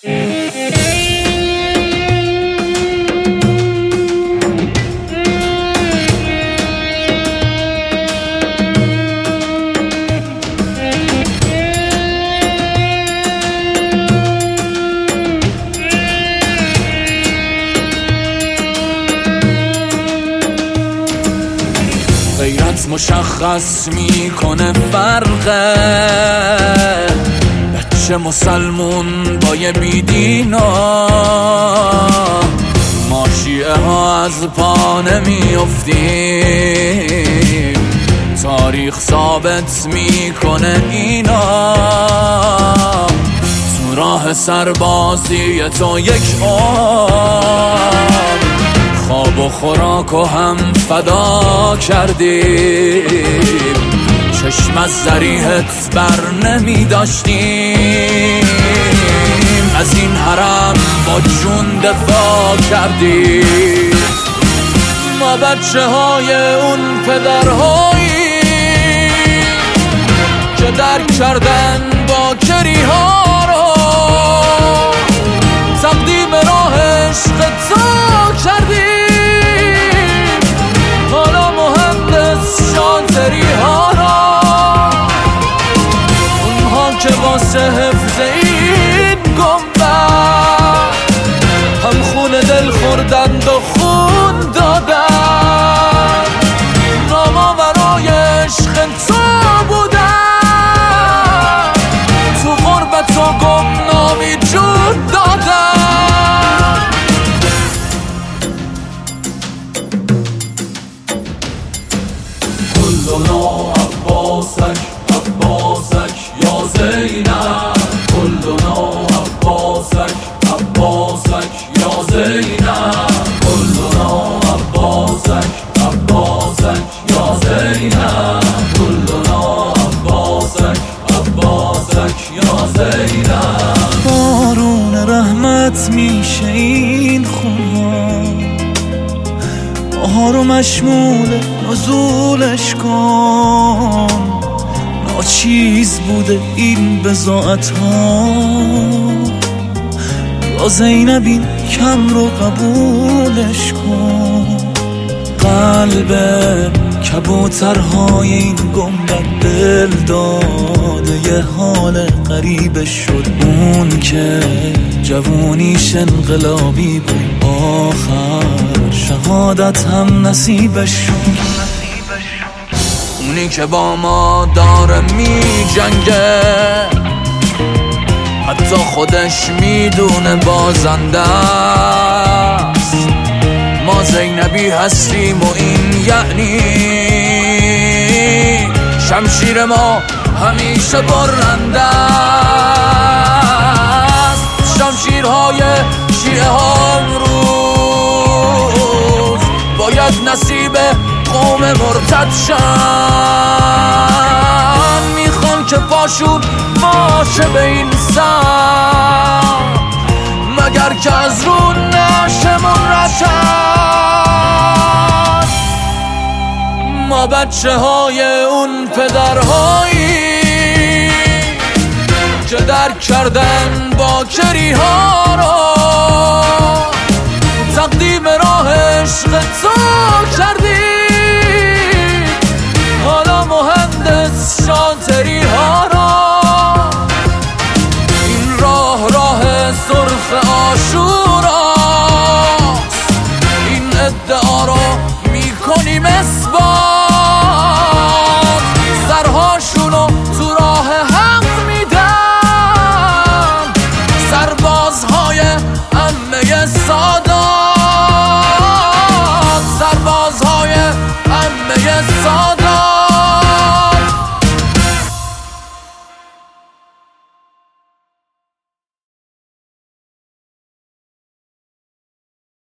غیرت مشخص میکنه فرقه بچه مسلمون با یه بیدینا. ما شیعه ها از پا نمیافتیم، تاریخ ثابت میکنه اینا. تو راه سربازی تو یک خواب و خوراک و هم فدا کردیم، چشم از ذریحت بر نمی داشتیم، از این حرم با جون دفاع کردیم. ما بچه های اون پدرهایی که درک کردن با کری ها رو، تقدیم راه عشق تو کردیم. حالا مهندس شاطری ها را، اونها که واسه حفظ این گنبد هم خون دل خوردند و خون دادند. ناما برای عشق تو بودن، تو غربت و گمنامی جون دادن. كلنا عباسك عباسك يا زينب، كلنا عباسك عباسك يا زينب، كلنا عباسك عباسك يا زينب، كلنا عباسك عباسك يا زينب. بارون رحمت میشه این خونه، بهار و مشمول نزولش کن. ناچیز بوده این بضاعت ها، یا زینب این کم رو قبولش کن. قلب کبوترهای این گنبد دل داده یه حال غریبه شد. اون که جوونیش انقلابی بود، آخر شهادت هم نصیبش شد. اونی که با ما داره می جنگه، حتی خودش میدونه بازنده است. ما زینبی هستیم و این یعنی شمشیر ما همیشه برنده است. شمشیرهای شیعه ها امروز باید نصیب قوم مرتد شن. میخوان که پاشون باشه به این سر، مگر که از رو نشمون رشن. ما بچه های اون پدرهایی که درک کردن با کری ها رو، تقدیم راه عشق تو کردیم. حالا مهندس شاطری ها را، این راه سرخ آشوراست. این ادعا رو میکنیم اثبات، سرهاشونو تو راه حق میدن. سربازهای عمه سادات